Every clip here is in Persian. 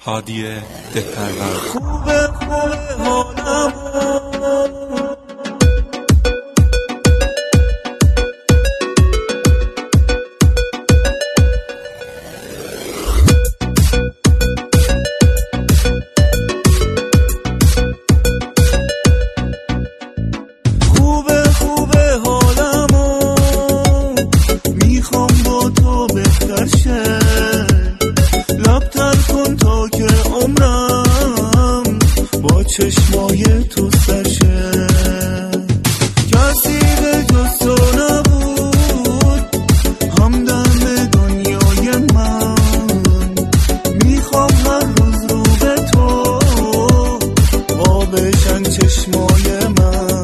هادی دهپرور. خوبه حالم چشمای تو سرشه کسی به جز تو نبود همدم دنیای من میخوام هر روز رو به تو آبشن چشمای من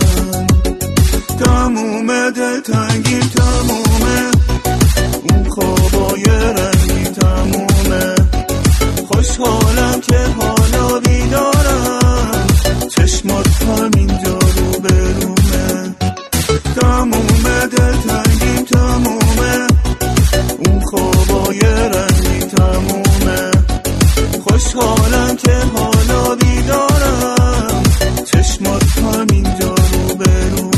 تمومه دلتنگی تمومه اون خوابای رنگی تمومه خوشحالم که حالا بیدارم چشمات همینجا رو برومه تمومه دلتنگیم تمومه اون خوابای رنگی تمومه خوشحالم که حالا بیدارم چشمات همینجا رو برومه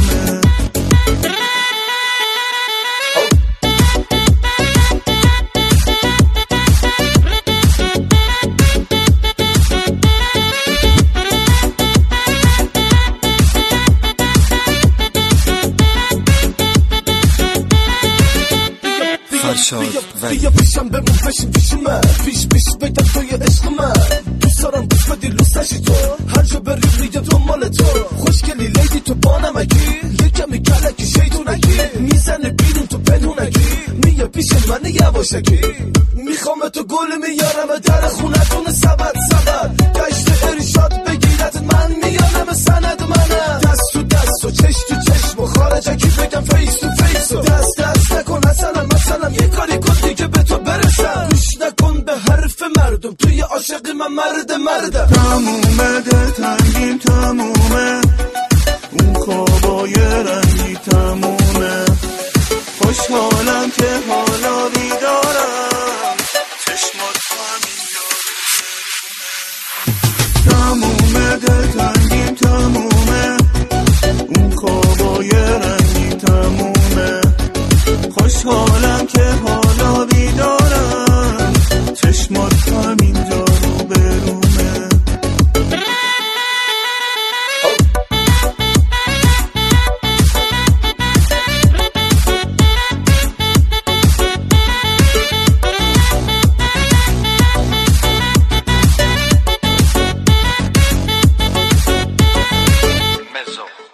بیا پیشم بمون پشیم پیشمه پیش بگم توی عشق من دوست دارم گوش بدی لوستشی تو هر جا بری میگم تو مال تو خوشگلی لیدی تو با نمکی یه کمی کلکی شیطونکی میزنه بیرون تو پنهونکی میگه پیش من یواشکی میخوام تو گل میارم در خونتون سبد گشت ارشاد بگیرد من میانم سند منم دست تو دست و چش تو چشم و خارجکی بگم فیس تو فیس و دست نکن مثلا یه کاری کن دیگه به تو برسم گوش نکن به حرف مردم توی عاشقی من مردم تمومه دلتنگیم تمومه اون خوابای رنگی تمومه خوشحالم که حالا بیدارم چشمات همینجا تمومه دلتنگیم تمومه اون خوابای رنگی تمومه خوشحالم که حالا بیدارم چشمات همینجا رو برومه Mezzo.